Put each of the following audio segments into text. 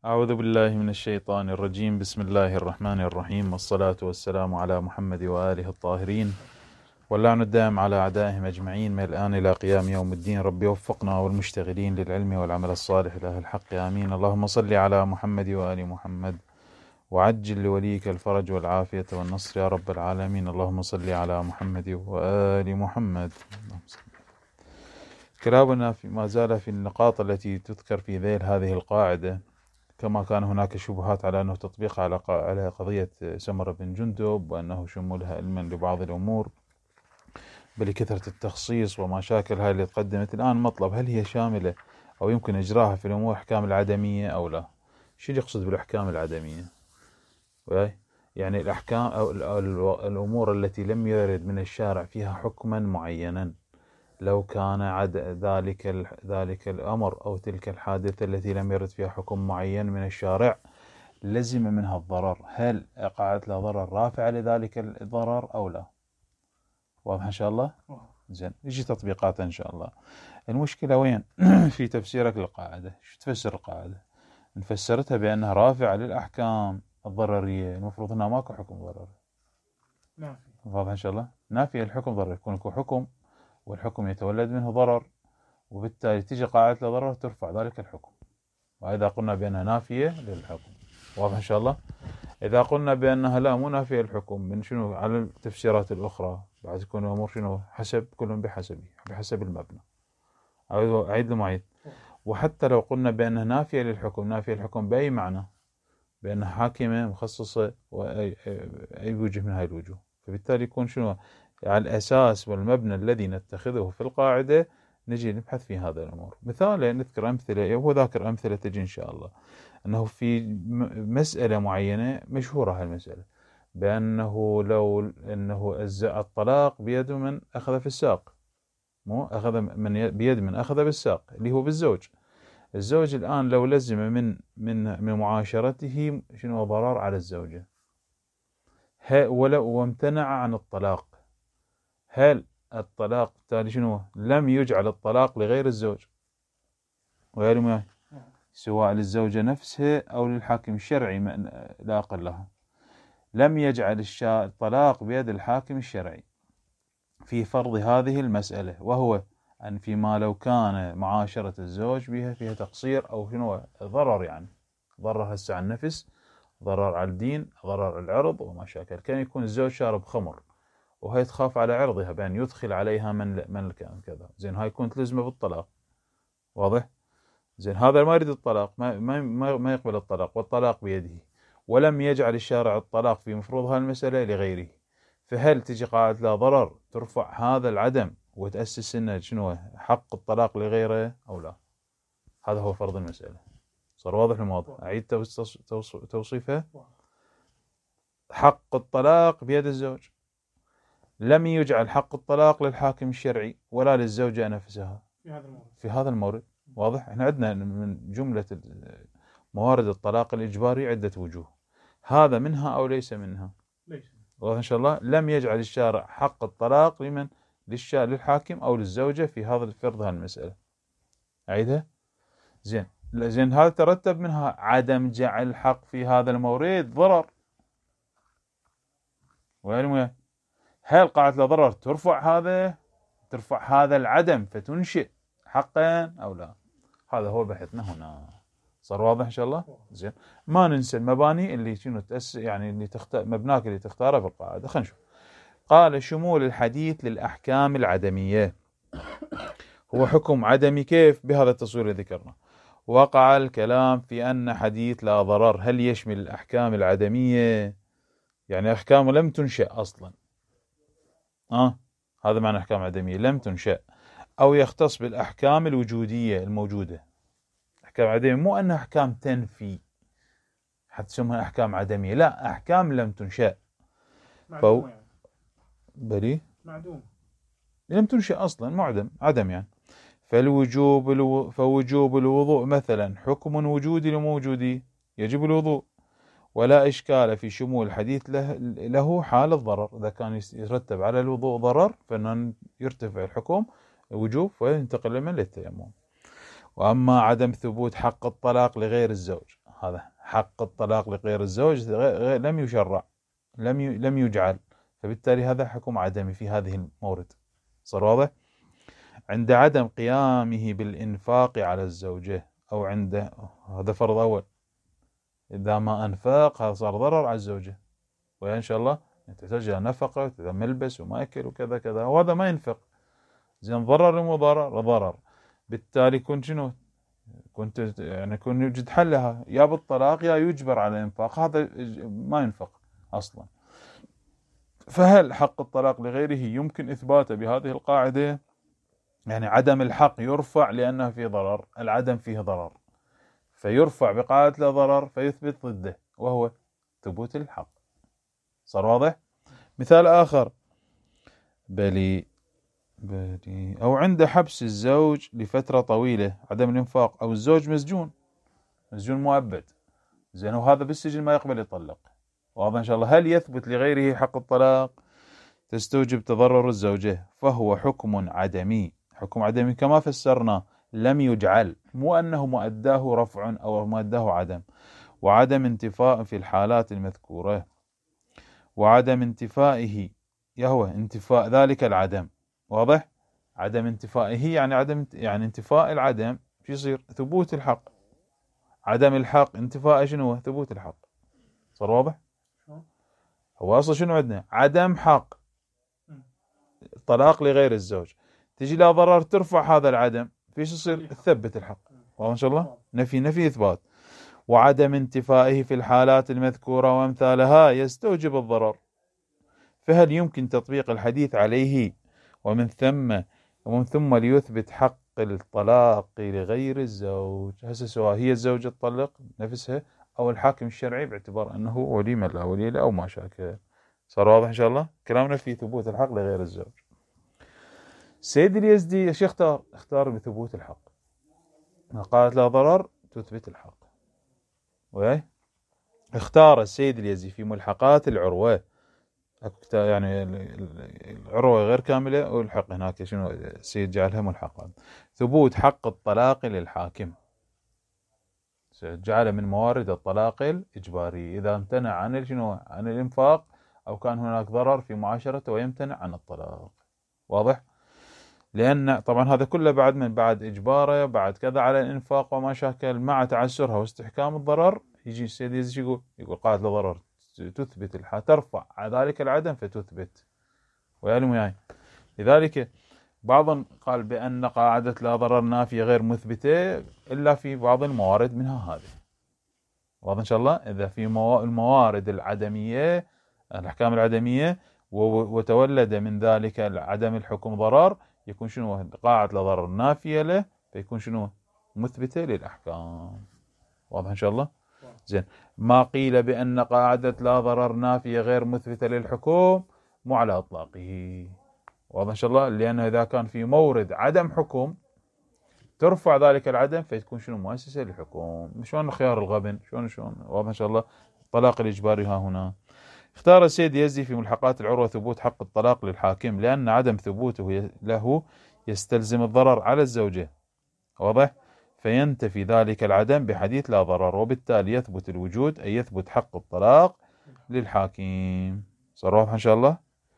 أعوذ بالله من الشيطان الرجيم. بسم الله الرحمن الرحيم، والصلاة والسلام على محمد وآله الطاهرين، واللعن الدائم على أعدائهم أجمعين من الآن إلى قيام يوم الدين. رب وفقنا والمشتغلين للعلم والعمل الصالح إله الحق آمين. اللهم صل على محمد وآل محمد، وعجل لوليك الفرج والعافية والنصر يا رب العالمين. اللهم صل على محمد وآل محمد. كلامنا ما زال في النقاط التي تذكر في ذيل هذه القاعدة، كما كان هناك شبهات على أنه تطبيق على قضية سمرة بن جندب، وأنه شمولها علما لبعض الأمور بلكثرة التخصيص وما شاكل هاي اللي تقدمت. الآن مطلب، هل هي شاملة أو يمكن إجراها في الأمور أحكام العدمية أو لا؟ شو يقصد بالأحكام العدمية؟ يعني الأحكام أو الأمور التي لم يرد من الشارع فيها حكما معينا، لو كان ذلك الأمر أو تلك الحادثة التي لم يرد فيها حكم معين من الشارع لزم منها الضرر، هل قعدت له ضرر رافع لذلك الضرر أو لا؟ واضح إن شاء الله؟ زين، يجي تطبيقات إن شاء الله. المشكلة وين؟ في تفسيرك للقاعدة. شو تفسر القاعدة؟ نفسرتها بأنها رافعة للأحكام الضررية، المفروض أنها ماكو حكم ضرري. واضح إن شاء الله؟ نافية الحكم ضرري، يكون حكم والحكم يتولد منه ضرر، وبالتالي تيجي قاعدة ضرر ترفع ذلك الحكم. وإذا قلنا بأنها نافية للحكم، واضح إن شاء الله. إذا قلنا بأنها لا مو نافية للحكم، من شنو على التفسيرات الأخرى بعد تكون الأمور شنو حسب كل بحسب المبنى. أعيد المعيد. وحتى لو قلنا بأنها نافية للحكم، نافية للحكم بأي معنى؟ بأنها حاكمة مخصصة وأي وجه من هاي الوجوه. فبالتالي يكون شنو على الأساس والمبنى الذي نتخذه في القاعدة نجي نبحث في هذا الأمور. مثال نذكر أمثلة، هو ذاكر أمثلة تجي إن شاء الله، أنه في مسألة معينة مشهورة هالمسألة، بأنه لو أنه الطلاق بيد من أخذ في الساق، مو أخذ بيد من أخذ بالساق اللي هو بالزوج. الزوج الآن لو لزم من معاشرته شنو ضرر على الزوجة، ولو وامتنع عن الطلاق، هل الطلاق بالتالي شنو لم يجعل الطلاق لغير الزوج وغير سواء للزوجة نفسها أو للحاكم الشرعي لا أقل لها، لم يجعل الطلاق بيد الحاكم الشرعي في فرض هذه المسألة، وهو أن فيما لو كان معاشرة الزوج بها فيها تقصير أو شنو ضرر، يعني ضرر هسه على النفس، ضرر على الدين، ضرر على العرض وما شاكل. كان يكون الزوج شارب خمر وهي تخاف على عرضها بأن يدخل عليها من كان كذا، زين هاي كنت لزمة بالطلاق. واضح؟ زين هذا ما يريد الطلاق، ما يقبل الطلاق، والطلاق بيده، ولم يجعل الشارع الطلاق في مفروض هالمسألة لغيره، فهل تجي قاعدة لا ضرر ترفع هذا العدم وتأسس إنه شنو حق الطلاق لغيره أو لا؟ هذا هو فرض المسألة. صار واضح الموضوع؟ أعيد توصيفه. حق الطلاق بيد الزوج، لم يجعل حق الطلاق للحاكم الشرعي ولا للزوجة نفسها في هذا المورد. واضح؟ احنا عندنا من جملة موارد الطلاق الإجباري عدة وجوه، هذا منها أو ليس منها. واضح إن شاء الله. لم يجعل الشارع حق الطلاق لمن؟ للحاكم أو للزوجة في هذا الفرض هالمسألة. أعيدها. زين هذا ترتب منها عدم جعل الحق في هذا المورد ضرر، وين هل قاعدة ضرر ترفع هذا العدم فتنشئ حقا أو لا؟ هذا هو بحثنا هنا. صار واضح إن شاء الله. زين، ما ننسى المباني اللي شنو تأسس، يعني اللي مبناك اللي تختاره في القاعدة. خلينا نشوف. قال شمول الحديث للأحكام العدمية هو حكم عدمي. كيف؟ بهذا التصوير اللي ذكرنا. وقع الكلام في أن حديث لا ضرر هل يشمل الأحكام العدمية، يعني أحكام لم تنشأ أصلا، هذا معنى أحكام عدمية لم تنشأ، أو يختص بالأحكام الوجودية الموجودة. أحكام عدمية مو أنها أحكام تنفي حتى تسمى أحكام عدمية، لا، أحكام لم تنشأ بلي معدوم، لم تنشأ أصلا، معدم، عدم يعني. فوجوب الوضوء مثلا حكم وجودي لموجودي، يجب الوضوء، ولا إشكال في شمول الحديث له حال الضرر. إذا كان يترتب على الوضوء ضرر فإنه يرتفع الحكم وجوب وينتقل من للتيمم. وأما عدم ثبوت حق الطلاق لغير الزوج، هذا حق الطلاق لغير الزوج لم يشرع، لم يجعل، فبالتالي هذا حكم عدمي في هذه المورد. صار واضح؟ عند عدم قيامه بالإنفاق على الزوجة، أو عند، هذا فرض أول، إذا ما أنفق هذا صار ضرر على الزوجة، وإن شاء الله تحتاج نفقة ملبس وماكل وكذا كذا، وهذا ما ينفق، زين ضرر مو ضرر، بالتالي كنت شنو؟ كنت يعني كن يوجد حلها، يا بالطلاق يا يجبر على الإنفاق، هذا ما ينفق أصلا. فهل حق الطلاق لغيره يمكن إثباته بهذه القاعدة؟ يعني عدم الحق يرفع لأنه فيه ضرر، العدم فيه ضرر، فيرفع بقاعدة لا ضرر فيثبت ضده وهو ثبوت الحق. صار واضح؟ مثال آخر، بلي أو عند حبس الزوج لفترة طويلة عدم الإنفاق، أو الزوج مسجون مؤبد، زين، وهذا بالسجن ما يقبل يطلق، واضح إن شاء الله. هل يثبت لغيره حق الطلاق؟ تستوجب تضرر الزوجة، فهو حكم عدمي، حكم عدمي كما فسرنا، لم يجعل، مو أنه مؤداه رفع أو مؤداه عدم، وعدم انتفاء في الحالات المذكورة، وعدم انتفائه يهوى انتفاء ذلك العدم، واضح؟ عدم انتفائه يعني يعني انتفاء العدم شو يصير؟ ثبوت الحق. عدم الحق انتفاء شنو؟ ثبوت الحق. صار واضح؟ هو أصلا شنو عندنا؟ عدم حق طلاق لغير الزوج، تجي لا ضرر ترفع هذا العدم، فيش يصير؟ تثبت الحق، واضح إن شاء الله؟ نفي إثبات. وعدم انتفائه في الحالات المذكورة وأمثالها يستوجب الضرر، فهل يمكن تطبيق الحديث عليه ومن ثم ليثبت حق الطلاق لغير الزوج؟ هسه سواء هي الزوجة تطلق نفسها أو الحاكم الشرعي باعتبار أنه ولي من لا ولي له أو ما شاكل. صار واضح إن شاء الله كلامنا في ثبوت الحق لغير الزوج. سيد اليزدي ايش اختار بثبوت الحق، قالت لا ضرر تثبت الحق، اختار السيد اليزدي في ملحقات العروة، يعني العروة غير كاملة والحق هناك شنو السيد جعلها ملحقات، ثبوت حق الطلاق للحاكم، جعل من موارد الطلاق الإجباري إذا امتنع عن شنو؟ عن الإنفاق أو كان هناك ضرر في معاشرته ويمتنع عن الطلاق. واضح؟ لأن طبعا هذا كله بعد إجباره، بعد كذا على الإنفاق وما شاكل، مع تعسرها واستحكام الضرر، يجي السيد يزيد يقول قاعدة ضرر تثبت ترفع ذلك العدم فتثبت، ويعلم وياي. لذلك بعض قال بأن قاعدة لا ضرر نافية غير مثبتة إلا في بعض الموارد منها هذه. واضح إن شاء الله؟ إذا في الموارد العدمية، الأحكام العدمية، وتولد من ذلك عدم الحكم ضرر، يكون شنو؟ قاعدة لا ضرر نافية له، فيكون شنو؟ مثبتة للأحكام. واضح إن شاء الله؟ زين. ما قيل بأن قاعدة لا ضرر نافية غير مثبتة للحكم مو على إطلاقه. واضح إن شاء الله؟ لأنه إذا كان في مورد عدم حكم ترفع ذلك العدم فتكون شنو؟ مؤسسة للحكم. شلون خيار الغبن؟ شلون؟ واضح إن شاء الله؟ الطلاق الإجباري ها هنا. اختار السيد يزدي في ملحقات العروة ثبوت حق الطلاق للحاكم، لأن عدم ثبوته له يستلزم الضرر على الزوجة. واضح؟ فينتفي ذلك العدم بحديث لا ضرر، وبالتالي يثبت الوجود، أي يثبت حق الطلاق للحاكم. صار واضح إن شاء الله؟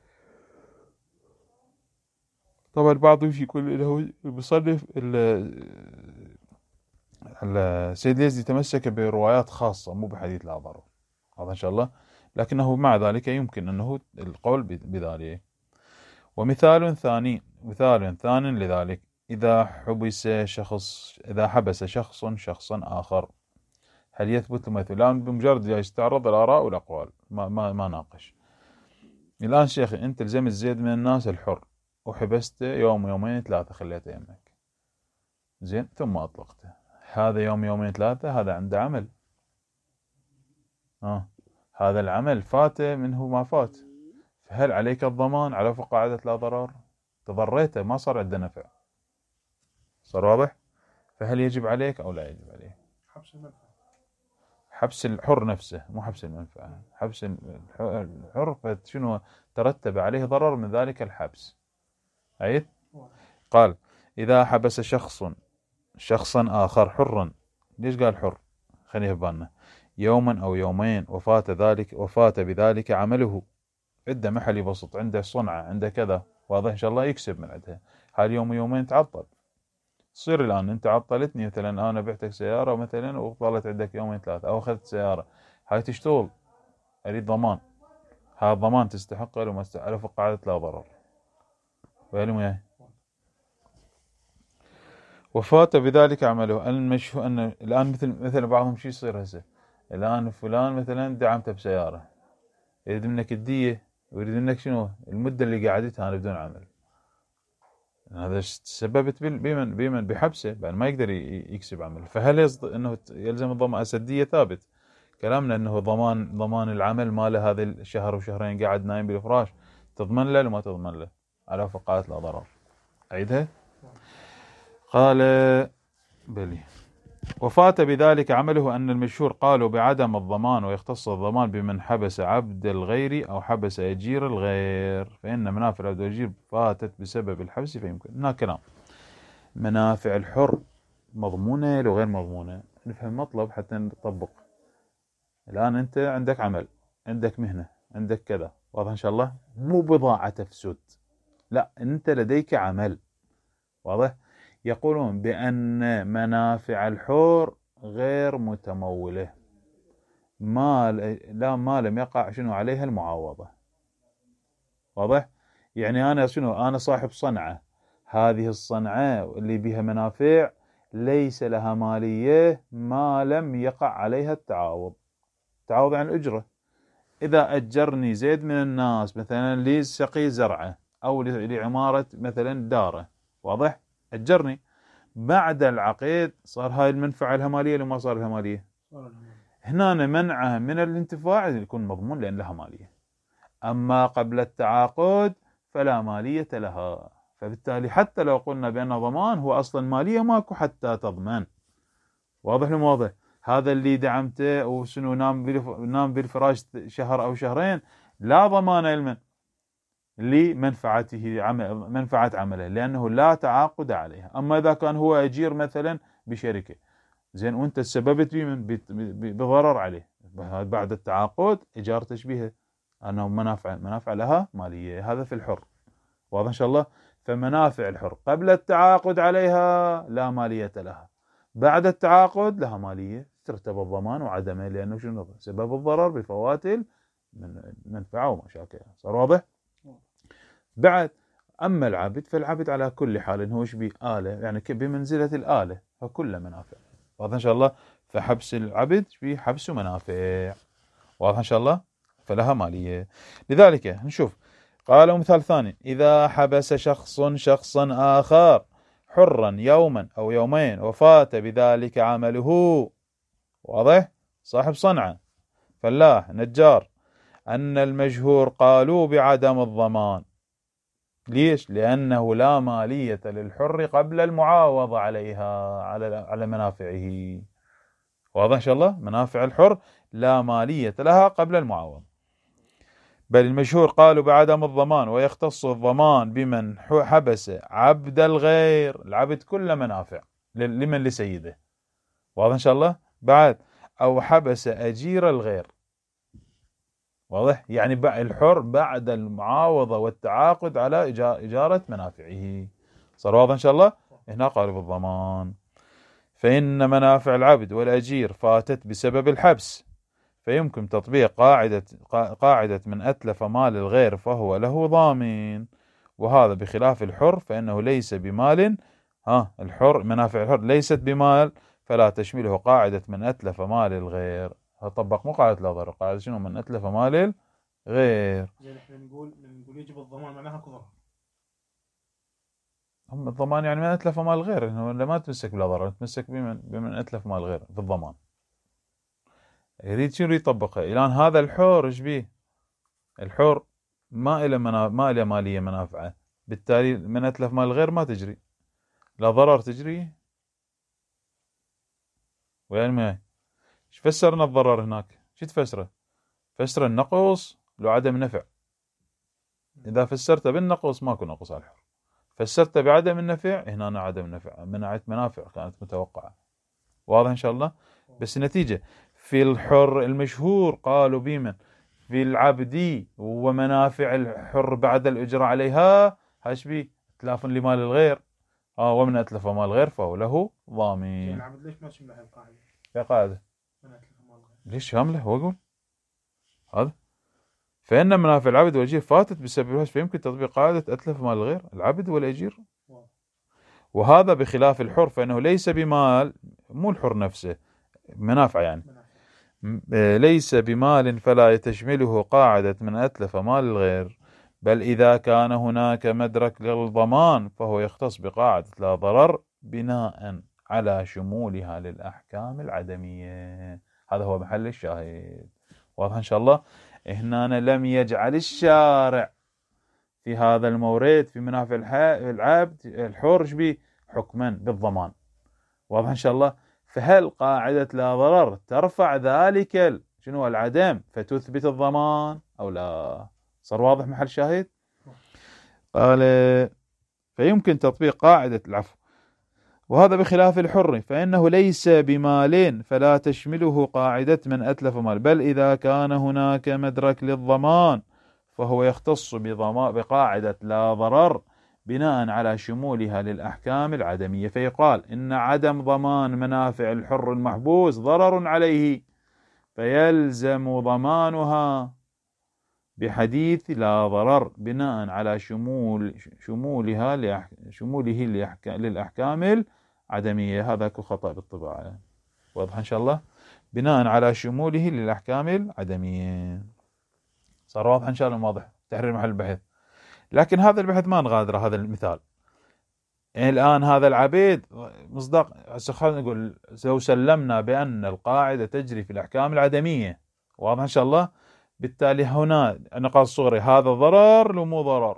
طبعا البعض يقول انه المصنف السيد يزدي تمسك بروايات خاصة مو بحديث لا ضرر، هذا إن شاء الله، لكنه مع ذلك يمكن أنه القول بذلك. ومثال ثاني لذلك، إذا حبس شخص شخصا آخر، هل يثبت المثل؟ الآن بمجرد يستعرض الآراء والأقوال ما ناقش. الآن شيخي أنت لزمت زيد من الناس الحر وحبسته يوم يومين ثلاثة، خليته يمك، زين، ثم أطلقته، هذا يوم يومين ثلاثة هذا عنده عمل، هذا العمل فاته منه ما فات، فهل عليك الضمان على وفق قاعدة لا ضرر؟ تضريته ما صار عنده نفع. صار واضح؟ فهل يجب عليك أو لا يجب عليك؟ حبس الحر نفسه مو حبس المنفعة، حبس الحر فشنو ترتب عليه ضرر من ذلك الحبس. عيد قال إذا حبس شخصا آخر حرا، ليش قال حر؟ خليها في بالنا يوما أو يومين وفات بذلك عمله، عنده محل يبسط، عنده صنعة، عنده كذا، واضح إن شاء الله يكسب من عندها. هاي يوم ويومين تعطل. تصير الآن أنت عطلتني، مثلا أنا بعتك سيارة مثلا وظلت عندك يومين ثلاثة، أو أخذت سيارة هاي تشتغل، أريد ضمان، هذا الضمان تستحقه لو ما تستحقه فقاعدة لا ضرر. فاهم وياي؟ وفات بذلك عمله. المشهور أن الآن مثل بعضهم شو يصير هسه، الآن فلان مثلا دعمته بسيارة، يريد منك الدية ويريد منك شنو المدة اللي قعدتها أنا بدون عمل. هذا سببت بمن بحبسه، بعد ما يقدر يكسب عمل. فهل انه يلزم الضمان؟ الدية ثابت كلامنا انه ضمان العمل ماله هذا الشهر وشهرين قاعد نايم بالفراش، تضمن له وما تضمن له على فقاعة لا ضرر. أعيدها. قال بلي وفات بذلك عمله. أن المشهور قالوا بعدم الضمان، ويختص الضمان بمن حبس عبد الغير أو حبس أجير الغير، فإن منافع العبد والأجير فاتت بسبب الحبس. فيمكن هنا كلام منافع الحر مضمونة لو غير مضمونة، نفهم مطلب حتى نطبق. الآن أنت عندك عمل، عندك مهنة، عندك كذا، واضح إن شاء الله، مو بضاعة تفسد، لا أنت لديك عمل، واضح. يقولون بأن منافع الحر غير متمولة، ما لم يقع شنو عليها المعاوضة، واضح. يعني أنا صاحب صنعة، هذه الصنعة اللي بها منافع ليس لها مالية ما لم يقع عليها التعاوض عن الأجرة. إذا أجرني زيد من الناس مثلا لسقي زرعة أو لعمارة مثلا دارة، واضح، أجرني، بعد العقد صار هاي المنفعة لها مالية لما صار لها مالية، هنا منعها من الانتفاع يكون مضمون لأن لها مالية. أما قبل التعاقد فلا مالية لها، فبالتالي حتى لو قلنا بأنه ضمان هو أصلا مالية ماكو حتى تضمن. واضح لمواضح. هذا اللي دعمته وشنو نام بالفراش شهر أو شهرين لا ضمان لمن لمنفعته منفعة عمله لأنه لا تعاقد عليها. أما إذا كان هو أجير مثلا بشركة زين وأنت تسببت بضرر عليه، بعد التعاقد إجارة تشبيهه أنه منافع لها مالية، هذا في الحر، واضح إن شاء الله. فمنافع الحر قبل التعاقد عليها لا مالية لها، بعد التعاقد لها مالية، ترتب الضمان وعدمه لأنه شنو سبب الضرر بفوات المنفعة ومشاكلها. صار واضح؟ بعد أما العبد فالعبد على كل حال هو شبيه آلة، يعني بمنزلة الآلة، فكل منافع، واضح إن شاء الله. فحبس العبد شبيه حبس منافع، واضح إن شاء الله، فلها مالية. لذلك نشوف قالوا مثال ثاني: إذا حبس شخصا آخر حرا يوما أو يومين وفات بذلك عمله، واضح، صاحب صنعة، فلاح، نجار، أن المجهور قالوا بعدم الضمان. ليش؟ لأنه لا مالية للحر قبل المعاوضة عليها على منافعه، واضح إن شاء الله. منافع الحر لا مالية لها قبل المعاوضة. بل المشهور قالوا بعدم الضمان، ويختص الضمان بمن حبس عبد الغير، العبد كل منافع لمن لسيده، واضح إن شاء الله. بعد أو حبس أجير الغير، واضح، يعني الحر بعد المعاوضة والتعاقد على إجارة منافعه. صار واضح إن شاء الله. هنا قالوا بالضمان. فإن منافع العبد والأجير فاتت بسبب الحبس، فيمكن تطبيق قاعدة من أتلف مال الغير فهو له ضامن، وهذا بخلاف الحر فإنه ليس بمال. الحر منافع الحر ليست بمال، فلا تشمله قاعدة من أتلف مال الغير. هطبق مو قاعدة لا ضرر، قاعدة شنو؟ من أتلف مال الغير. زين احنا نقول يجب الضمان معناها كضرر. هم الضمان يعني من أتلف مال الغير، إنه ما تمسك بلا ضرر، تمسك بمن أتلف مال الغير في الضمان. يريد شنو يطبقها الآن؟ هذا الحر ايش بيه؟ الحر ما إلى مالية منافعة، بالتالي من أتلف مال الغير ما تجري، لا ضرر تجري. وين ما ايش فسرنا الضرر هناك؟ شو تفسره؟ فسر النقص لو عدم نفع. إذا فسرت بالنقص ماكو نقص على الحر، فسرت بعدم النفع هنا عدم نفع، منعت منافع كانت متوقعة، واضح إن شاء الله. بس النتيجة في الحر المشهور قالوا بمن في العبد ومنافع الحر بعد الإجراء عليها هاش بي إتلاف لمال الغير ومن أتلف مال الغير فهو له ضامن. العبد ليش ما تشمل هالقاعدة؟ يا قاعدة من أتلف مال الغير ليش شاملة هو يقول هذا فإن منافع العبد والأجير فاتت بسبب فيمكن تطبيق قاعدة أتلف مال الغير العبد والأجير. وهذا بخلاف الحر فإنه ليس بمال مو الحر نفسه منافع يعني ليس بمال فلا تشمله قاعدة من أتلف مال الغير بل إذا كان هناك مدرك للضمان فهو يختص بقاعدة لا ضرر بناء على شمولها للأحكام العدمية. هذا هو محل الشاهد. واضح إن شاء الله. هنا لم يجعل الشارع في هذا المورد في منافع العبد الحر به حكما بالضمان. واضح إن شاء الله. فهل قاعدة لا ضرر ترفع ذلك شنو العدم فتثبت الضمان أو لا؟ صار واضح محل شاهد. قال فيمكن تطبيق قاعدة العفو وهذا بخلاف الحر فإنه ليس بمال فلا تشمله قاعدة من أتلف مال بل إذا كان هناك مدرك للضمان فهو يختص بقاعدة لا ضرر بناء على شمولها للأحكام العدمية. فيقال إن عدم ضمان منافع الحر المحبوس ضرر عليه فيلزم ضمانها بحديث لا ضرر بناء على شموله للأحكام العدمية. هذا خطأ بالطباعة. واضح إن شاء الله. بناء على شموله للأحكام العدمية. صار واضح إن شاء الله. واضح تحرير محل البحث. لكن هذا البحث ما نغادر هذا المثال. يعني الآن هذا العبيد مصداق خلينا نقول لو سلمنا بأن القاعدة تجري في الأحكام العدمية واضح إن شاء الله بالتالي هنا النقاط الصغرى هذا ضرر لو مو ضرر.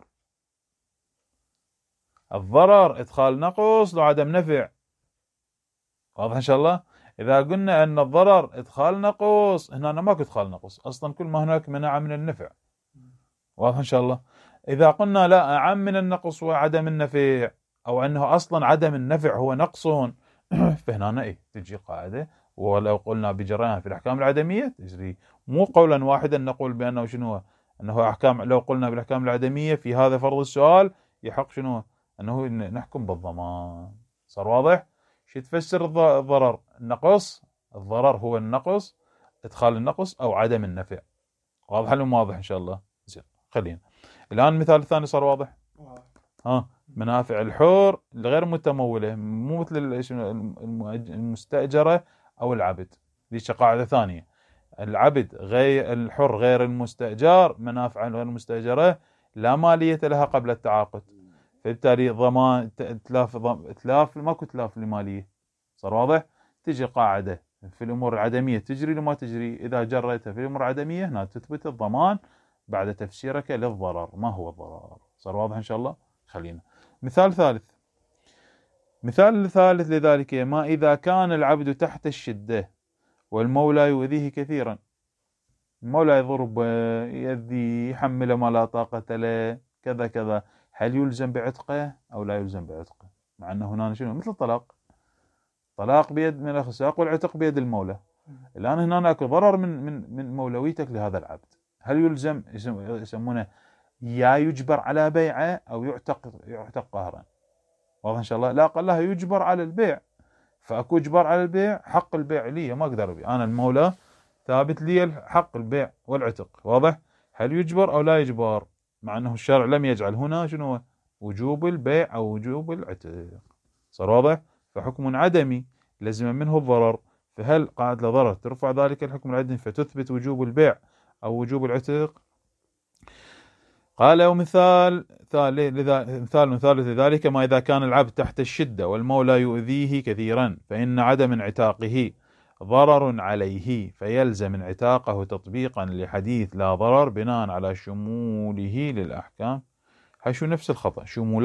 الضرر إدخال نقص لو عدم نفع. واضح إن شاء الله. إذا قلنا أن الضرر إدخال نقص هنا ماكو إدخال نقص أصلا كل ما هناك منع من النفع. واضح إن شاء الله. إذا قلنا لا أعم من النقص وعدم النفع أو أنه أصلا عدم النفع هو نقص فهنا إيه تجي قاعدة. ولو قلنا بجريان في الأحكام العدمية تجري مو قولا واحدا نقول بأنه شنو أنه أحكام. لو قلنا بالأحكام العدمية في هذا فرض السؤال يحق شنو أنه نحكم بالضمان. صار واضح. شو تفسر الضرر النقص. الضرر هو النقص إدخال النقص أو عدم النفع. واضح ولا مو واضح إن شاء الله. زين خلينا الآن المثال الثاني صار واضح. منافع الحر الغير متمولة مو مثل المستأجرة أو العبد. دي قاعدة ثانية. العبد غير الحر غير المستأجر منافع غير المستأجرة لا مالية لها قبل التعاقد فبالتالي ضمان اتلاف ماكو اتلاف لمالية. صار واضح. تجي قاعدة في الأمور العدمية تجري لما تجري إذا جريتها في الأمور العدمية هنا تثبت الضمان بعد تفسيرك للضرر ما هو الضرر. صار واضح إن شاء الله. خلينا مثال ثالث لذلك ما إذا كان العبد تحت الشدة والمولى يؤذيه كثيرا. المولى يضرب يأذي يحمل ما لا طاقة له كذا كذا هل يلزم بعتقه أو لا يلزم بعتقه؟ مع أنه هنا شنو مثل طلاق بيد من الأخساق والعتق بيد المولى. الآن هنا أكو ضرر من مولويتك لهذا العبد. هل يلزم يسمونه يا يجبر على بيعه أو يعتق قهرا. واضح إن شاء الله. لا قال لها يجبر على البيع فأكو إجبار على البيع حق البيع لي ما أقدر أبيع أنا المولى ثابت لي حق البيع والعتق. واضح. هل يجبر أو لا يجبر مع أنه الشرع لم يجعل هنا شنو وجوب البيع أو وجوب العتق. صار واضح. فحكم عدمي لزم منه الضرر فهل قاعدة ضرر ترفع ذلك الحكم العدمي فتثبت وجوب البيع أو وجوب العتق. قال ومثال ثالث لذلك ما إذا كان العبد تحت الشدة والمولى يؤذيه كثيرا فإن عدم انعتاقه ضرر عليه فيلزم انعتاقه تطبيقا لحديث لا ضرر بناء على شموله للأحكام. شو نفس الخطأ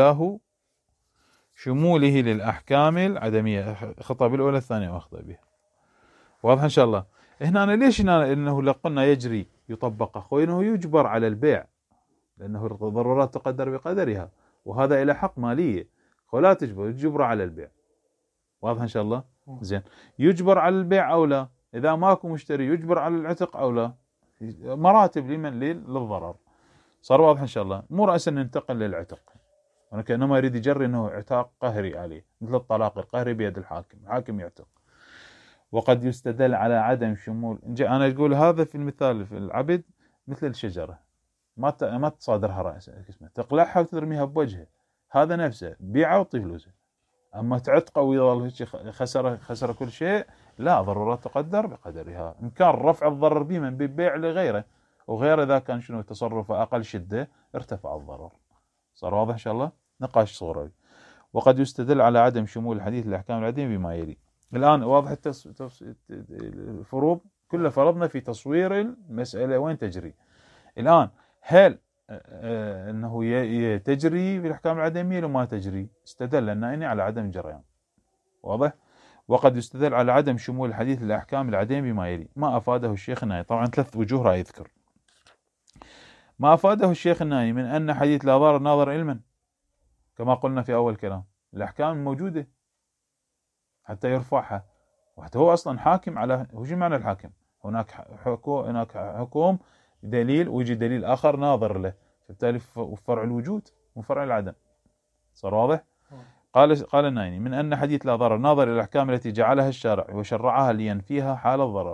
شموله للأحكام العدمية. خطأ بالأولى الثانية وأخطأ بها. واضح إن شاء الله. هنا أنا ليش إنه لقنا يجري يطبق أخوي إنه يجبر على البيع لأنه الضرورات تقدر بقدرها وهذا إلى حق مالية ولا تجبر على البيع. واضح إن شاء الله. زين، يجبر على البيع أو لا؟ إذا ماكو مشتري يجبر على العتق أو لا؟ مراتب لمن؟ للضرر. صار واضح إن شاء الله؟ مو رأسا ننتقل للعتق، أنا كأنما يريد يجري أنه عتاق قهري عليه، مثل الطلاق القهري بيد الحاكم، الحاكم يعتق. وقد يستدل على عدم شمول، أنا أقول هذا في المثال في العبد مثل الشجرة، ما تصادرها رأسها، تقلعها وترميها بوجهه، هذا نفسه بيعه وطي فلوسه. أما تعتقه ويظل خسر كل شيء، لا، ضرورات تقدر بقدرها. إمكان رفع الضرر به من بيع لغيره، وغيره إذا كان شنو تصرفه أقل شدة ارتفع الضرر. صار واضح إن شاء الله؟ نقاش صغير. وقد يستدل على عدم شمول الحديث الأحكام العديمة بما يلي. الآن واضح الفروض كلها فرضنا في تصوير المسألة وين تجري. الآن هل أنه تجري في الأحكام العدمية لو ما تجري؟ استدل النائي على عدم الجريان. واضح؟ وقد يستدل على عدم شمول الحديث الأحكام العدمية بما يلي. ما أفاده الشيخ النائي، طبعا 3 وجوه راح يذكر. ما أفاده الشيخ النائي من أن حديث لا ضرر ناظر علما، كما قلنا في أول كلام، الأحكام موجودة حتى يرفعها، وحتى هو أصلا حاكم على، وش معنى الحاكم؟ هناك حكم دليل ويجي دليل آخر ناظر له، فبالتالي فرع الوجود وفرع العدم. صار واضح؟ قال النائي من أن حديث لا ضرر ناظر إلى الأحكام التي جعلها الشارع وشرعها لينفيها حال الضرر.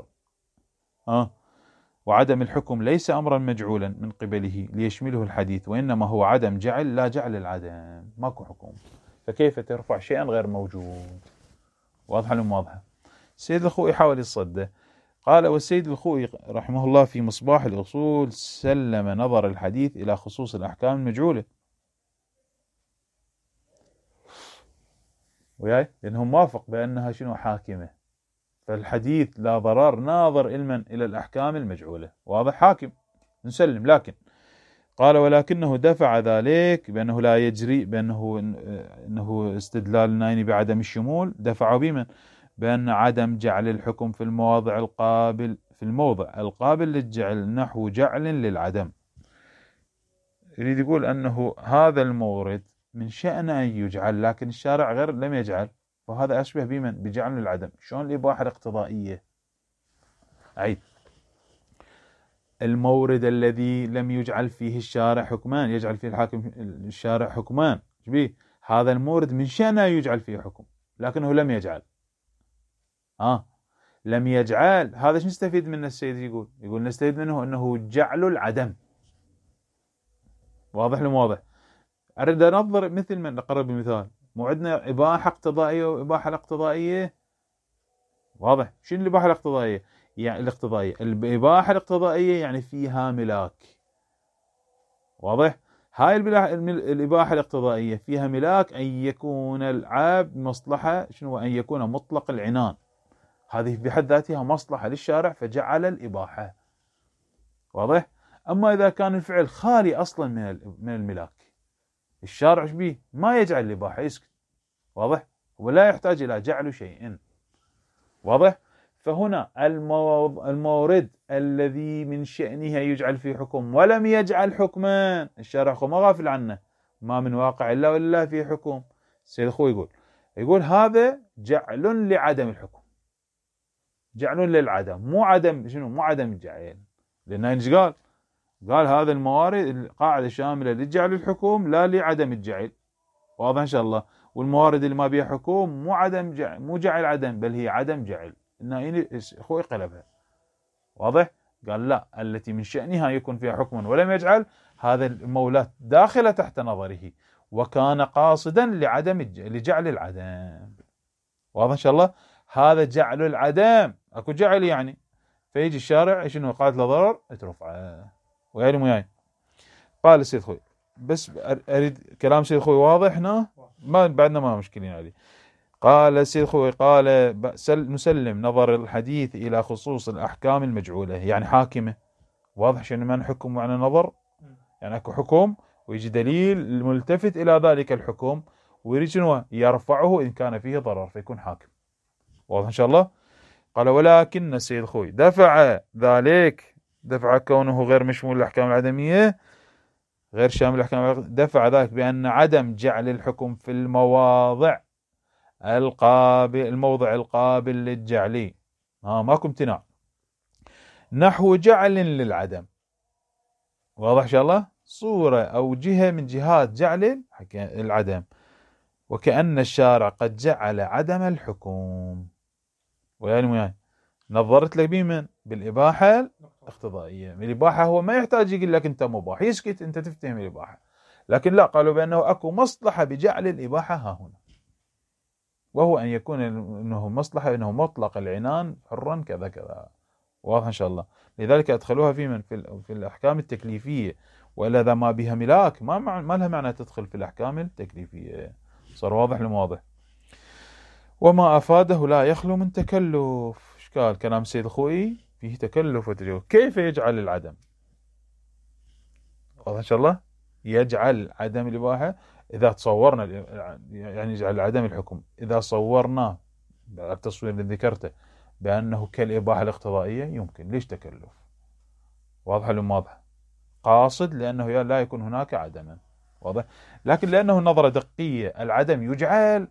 وعدم الحكم ليس أمرا مجعولا من قبله ليشمله الحديث، وإنما هو عدم جعل لا جعل العدم، ماكو حكم، فكيف ترفع شيئا غير موجود؟ واضحة لهم واضحة؟ السيد الخوئي حاول يصده، قال والسيد الخوئي رحمه الله في مصباح الأصول سلم نظر الحديث إلى خصوص الأحكام المجعولة، وياي لأنه موافق بأنها شنو حاكمة، فالحديث لا ضرر ناظر علما إلى الأحكام المجعولة، واضح؟ حاكم نسلم. لكن قال ولكنه دفع ذلك بأنه لا يجري، إنه استدلال النائي بعدم الشمول، دفعه بمن؟ بأن عدم جعل الحكم في الموضع القابل للجعل نحو جعل للعدم. يريد يقول أنه هذا المورد من شأن أن يجعل، لكن الشارع غير لم يجعل، وهذا أشبه بمن؟ بجعل للعدم. شلون الإباحة الاقتضائية؟ عيد المورد الذي لم يجعل فيه الشارع حكمان، يجعل فيه الحاكم الشارع حكمان، شبيه؟ هذا المورد من شأنه يجعل فيه حكم، لكنه لم يجعل. لم يجعل، هذا شو نستفيد منه؟ السيد يقول نستفيد منه أنه جعل العدم. واضح لهم واضح؟ أريد أنظر مثل من نقرب بمثال، مو عندنا إباحة اقتضائية وإباحة الاقتضائية. واضح؟ شنو الإباحة الاقتضائية؟ يعني الإباحة الاقتضائية يعني فيها ملاك. واضح؟ هاي الإباحة الاقتضائية فيها ملاك، أن يكون العبد مصلحة، شنو؟ أن يكون مطلق العنان، هذه بحد ذاتها مصلحة للشارع فجعل الإباحة. واضح؟ أما إذا كان الفعل خالي أصلا من الملاك، الشارع شبيه؟ ما يجعل الإباحة، يسكت. واضح؟ ولا يحتاج إلى جعل شيء. واضح؟ فهنا المورد الذي من شأنه يجعل فيه حكم ولم يجعل حكما، الشارع خو ما غافل عنه، ما من واقع إلا وإلا فيه حكم. السيد أخوه يقول هذا جعل لعدم الحكم، جعل للعدم، مو عدم شنو؟ مو عدم الجعل. لأن ايش قال هذا الموارد القاعدة شاملة لجعل الحكم لا لعدم الجعل. واضح إن شاء الله؟ والموارد اللي ما بيها حكم مو جعل عدم، بل هي عدم جعل. النائي أخوي قلبها. واضح؟ قال لا، التي من شأنها يكون فيها حكم ولم يجعل، هذا المولات داخلة تحت نظره، وكان قاصدا لجعل العدم. واضح إن شاء الله؟ هذا جعل العدم، أكو جعل يعني، فيجي الشارع شنو؟ قالت له ضرر اترفعه. وياي وياي. قال السيد خوي، بس أريد كلام سيد خوي واضح هنا، ما بعدنا ما مشكلين عليه. قال السيد خوي قال نسلم نظر الحديث إلى خصوص الأحكام المجعولة، يعني حاكمة. واضح شنو معنى حكم ومعنى نظر؟ يعني أكو حكم ويجي دليل ملتفت إلى ذلك الحكم، ويريد شنو؟ يرفعه إن كان فيه ضرر فيكون حاكم. واضح إن شاء الله؟ قال ولكن السيد خوي دفع ذلك، دفع كونه غير مشمول الأحكام العدمية، غير شامل الأحكام، دفع ذلك بأن عدم جعل الحكم في المواضع الموضع القابل للجعل، ماكو امتناع، نحو جعل للعدم. واضح إن شاء الله؟ صورة أو جهة من جهات جعل العدم، وكأن الشارع قد جعل عدم الحكم. وياي نظرت لك بمن؟ بالإباحة الاقتضائية. الإباحة هو ما يحتاج يقول لك أنت مباح، يسكت أنت تفتهم الإباحة، لكن لا، قالوا بأنه أكو مصلحة بجعل الإباحة ها هنا، وهو أن يكون أنه مصلحة، أنه مطلق العنان حرا كذا كذا. واضح إن شاء الله؟ لذلك أدخلوها في الأحكام التكليفية، وإلا إذا ما بها ملاك ما لها معنى تدخل في الأحكام التكليفية. صار واضح لواضح. وما أفاده لا يخلو من تكلف. إيش قال كلام السيد الخوئي؟ فيه تكلف وتجاوز. كيف يجعل العدم؟ واضح إن شاء الله؟ يجعل عدم الإباحة إذا تصورنا، يعني يجعل عدم الحكم إذا صورناه التصوير اللي ذكرته بأنه كالإباحة الاقتضائية، يمكن. ليش تكلف؟ واضح ولا واضح؟ قاصد لأنه لا يكون هناك عدما. واضح؟ لكن لأنه نظرة دقية، العدم يجعل.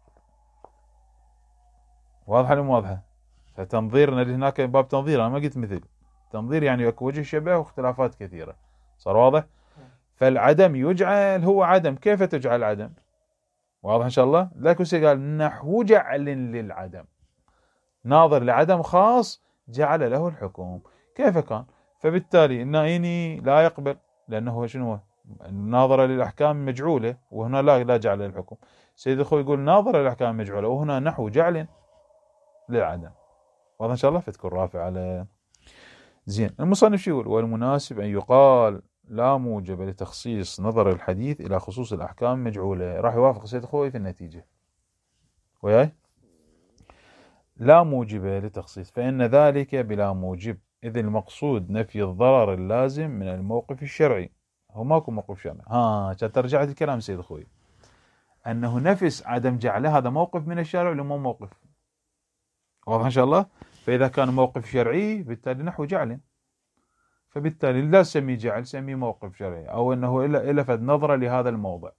واضح ولا واضحة؟ فتنظيرنا هناك باب تنظير، أنا ما قلت مثل تنظير، يعني يكون وجه شبه واختلافات كثيرة. صار واضح؟ فالعدم يجعل هو عدم. كيف تجعل عدم؟ واضح إن شاء الله؟ لكن قال نحو جعل للعدم، ناظر لعدم خاص جعل له الحكم. كيف كان؟ فبالتالي النائيني لا يقبل، لأنه شنو؟ ناظر للأحكام مجعولة، وهنا لا جعل للحكم. سيد الخوي يقول ناظر للأحكام مجعولة، وهنا نحو جعل للعدم. واضح إن شاء الله؟ فتكون رافع على زين. المصنف شو يقول؟ والمناسب أن يقال لا موجب لتخصيص نظر الحديث إلى خصوص الأحكام المجعولة. راح يوافق سيد الخوي في النتيجة وياي؟ لا موجب لتخصيص، فإن ذلك بلا موجب، إذ المقصود نفي الضرر اللازم من الموقف الشرعي. هو ماكو موقف شرعي. كانت رجعت الكلام سيد أخوي، أنه نفس عدم جعله هذا موقف من الشارع ولا مو موقف؟ واضح إن شاء الله؟ فإذا كان موقف شرعي بالتالي نحو جعل، فبالتالي لا سمي جعل، سمي موقف شرعي، أو أنه إلا فد نظرة لهذا الموضع.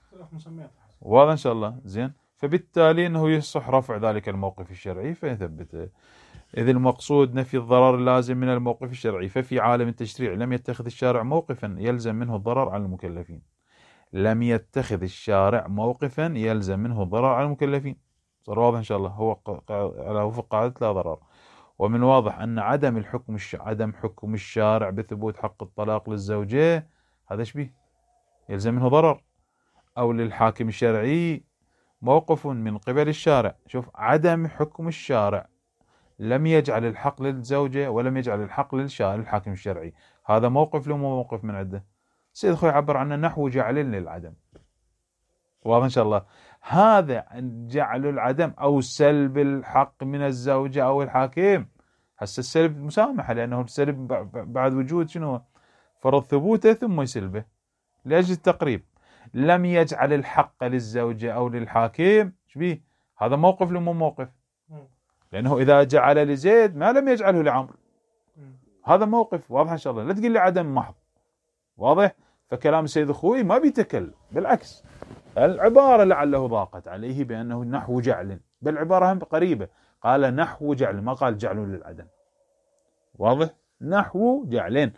واضح إن شاء الله؟ زين. فبالتالي أنه يصح رفع ذلك الموقف الشرعي فيثبته. إذ المقصود نفي الضرر اللازم من الموقف الشرعي، ففي عالم التشريع لم يتخذ الشارع موقفا يلزم منه الضرر على المكلفين. لم يتخذ الشارع موقفا يلزم منه الضرر على المكلفين. صار واضح إن شاء الله؟ هو على وفق قاعدة لا ضرر. ومن واضح أن عدم حكم الشارع بثبوت حق الطلاق للزوجة هذا شبيه يلزم منه ضرر، أو للحاكم الشرعي موقف من قبل الشارع. شوف، عدم حكم الشارع لم يجعل الحق للزوجة ولم يجعل الحق للحاكم الشرعي، هذا موقف له مو موقف من عده. سيد أخوي يعبر عنه نحو جعل للعدم. واضح إن شاء الله؟ هذا جعل العدم أو سلب الحق من الزوجة أو الحاكم. هسه السلب مسامحة، لأنه السلب بعد وجود شنو؟ فرض ثبوته ثم يسلبه لأجل التقريب. لم يجعل الحق للزوجة أو للحاكم شبيه، هذا موقف له مو موقف؟ لأنه إذا جعل لزيد ما لم يجعله لعمرو، هذا موقف. واضح إن شاء الله؟ لا تقول لي عدم محض. واضح؟ فكلام السيد أخوي ما بيتكلم، بالعكس العبارة لعله ضاقت عليه بأنه نحو جعل، بل عبارة هم قريبة، قال نحو جعل ما قال جعل للعدم. واضح؟ نحو جعلين،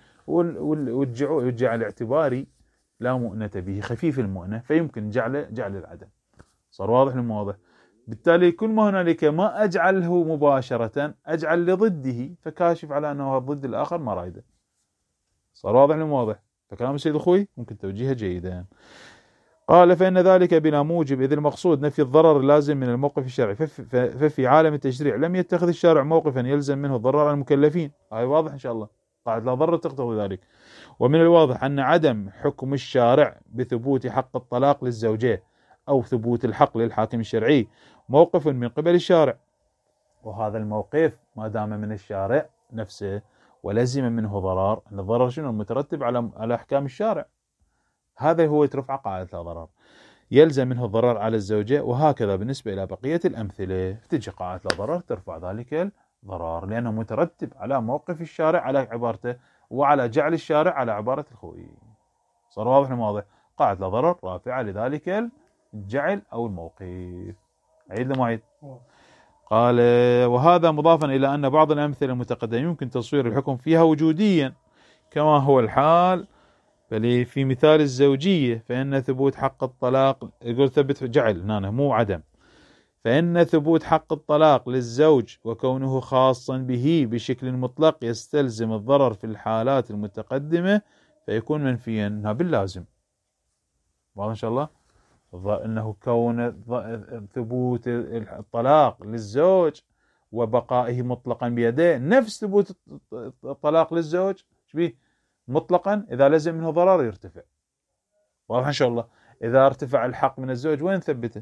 والجعل اعتباري لا مؤنة به، خفيف المؤنة، فيمكن جعل العدم. صار واضح لما واضح؟ بالتالي كل ما هنالك ما أجعله مباشرة أجعل لضده، فكاشف على أنه الضد الآخر ما رايده. صار واضح لما واضح؟ فكلام السيد أخوي ممكن توجيهه جيدا. قال فإن ذلك بلا موجب، إذ المقصود نفي الضرر اللازم من الموقف الشرعي، ففي عالم التشريع لم يتخذ الشارع موقفا يلزم منه الضرر على المكلفين. هاي واضح إن شاء الله؟ قاعد لا ضرر تقتضي ذلك. ومن الواضح أن عدم حكم الشارع بثبوت حق الطلاق للزوجة أو ثبوت الحق للحاكم الشرعي موقف من قبل الشارع، وهذا الموقف ما دام من الشارع نفسه ولزم منه ضرر، أن الضرر شنو؟ المترتب على أحكام الشارع، هذا هو يترفع قاعدة لا ضرر، يلزم منه الضرر على الزوجة. وهكذا بالنسبة إلى بقية الأمثلة تجي قاعدة لا ضرر ترفع ذلك الضرر، لأنه مترتب على موقف الشارع على عبارته، وعلى جعل الشارع على عبارة الخوي. صار واضح واضح؟ قاعدة لا ضرر رافعة لذلك الجعل أو الموقف. عيد له معيد. قال وهذا مضافا إلى أن بعض الأمثلة المتقدمة يمكن تصوير الحكم فيها وجوديا كما هو الحال بل في مثال الزوجية، فإن ثبوت حق الطلاق، يقول ثبت جعل هنا مو عدم، فإن ثبوت حق الطلاق للزوج وكونه خاصا به بشكل مطلق يستلزم الضرر في الحالات المتقدمة فيكون منفيا باللازم. واضح إن شاء الله؟ أنه كون ثبوت الطلاق للزوج وبقائه مطلقا بيده نفس ثبوت الطلاق للزوج شبيه مطلقا، إذا لزم منه ضرر يرتفع. واضح إن شاء الله؟ إذا ارتفع الحق من الزوج وين ثبته؟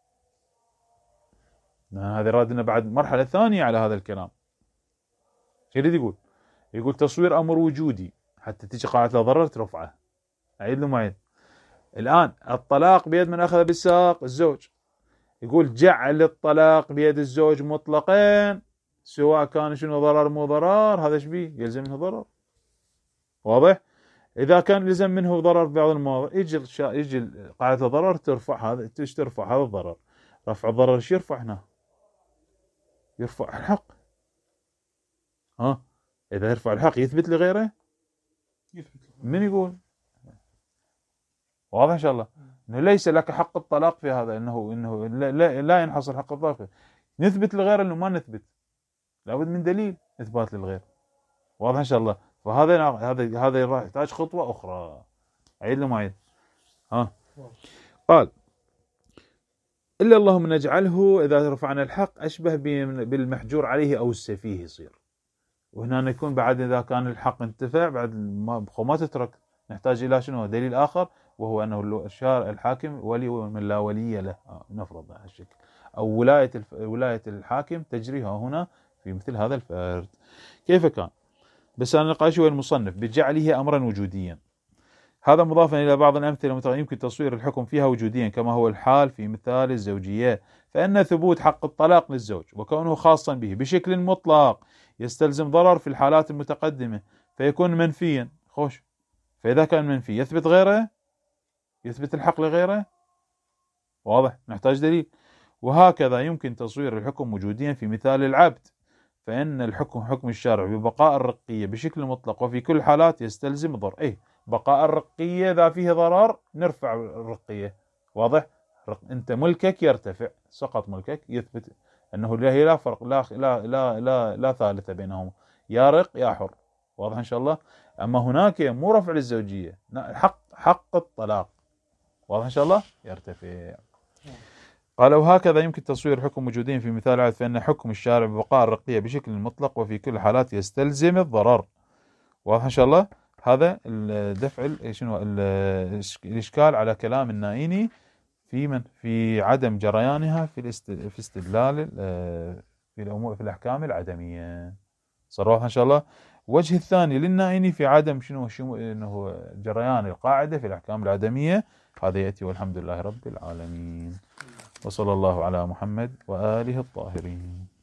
هذا رادنا بعد مرحلة ثانية على هذا الكلام. شو يريد يقول تصوير أمر وجودي حتى تيجي قاعدة ضرر ترفعه. أعيد له معيد. الآن الطلاق بيد من أخذ بالساق الزوج، يقول جعل الطلاق بيد الزوج مطلقين سواء كان شنو ضرر مو ضرر، هذا شبيه يلزم منه ضرر. واضح؟ إذا كان لزم منه ضرر بعض المواضع يجي قاعدة الضرر ترفع هذا، ترفع هذا الضرر. رفع الضرر شو يرفع هنا؟ يرفع الحق. إذا يرفع الحق يثبت لغيره؟ من يقول؟ واضح إن شاء الله؟ إنه ليس لك حق الطلاق في هذا، إنه لا ينحصر حق الطلاق فيه. نثبت لغيره إنه ما نثبت، لابد من دليل إثبات للغير. واضح إن شاء الله؟ فهذا راح يحتاج خطوة أخرى. عيد له معيد. قال إلا اللهم نجعله إذا رفعنا الحق أشبه بالمحجور عليه أو السفيه يصير. وهنا يكون بعد إذا كان الحق انتفع بعد ما تترك، نحتاج إلى شنو؟ دليل آخر، وهو أنه الحاكم ولي من لا ولي له، نفرض هالشكل، أو ولاية الحاكم تجريها هنا في مثل هذا الفرد. كيف كان؟ بس أنا نقاش المصنف بجعله أمرا وجوديا، هذا مضافا إلى بعض الأمثلة يمكن تصوير الحكم فيها وجوديا كما هو الحال في مثال الزوجية، فإن ثبوت حق الطلاق للزوج وكونه خاصا به بشكل مطلق يستلزم ضرر في الحالات المتقدمة فيكون منفيا. خوش، فإذا كان منفي يثبت غيره، يثبت الحق لغيره. واضح؟ نحتاج دليل. وهكذا يمكن تصوير الحكم وجوديا في مثال العبد، فإن الحكم حكم الشارع ببقاء الرقية بشكل مطلق وفي كل حالات يستلزم ضرر. بقاء الرقية إذا فيه ضرر نرفع الرقية. واضح؟ أنت ملكك يرتفع، سقط ملكك يثبت أنه لا فرق، لا ثالث بينهم، يا رق يا حر. واضح إن شاء الله؟ أما هناك مو رفع للزوجية، حق الطلاق. واضح إن شاء الله؟ يرتفع. قال وهكذا يمكن تصوير حكم وجودين في مثال عاد، فإن حكم الشارع ببقاء الرقية بشكل مطلق وفي كل حالات يستلزم الضرر. واضح إن شاء الله؟ هذا الدفع الإشكال على كلام النائيني في عدم جريانها في استدلال في الأمور في الأحكام العدمية. صار واضح إن شاء الله؟ الوجه الثاني للنائيني في عدم إنه جريان القاعدة في الأحكام العدمية، هذا يأتي والحمد لله رب العالمين، وصلى الله على محمد وآله الطاهرين.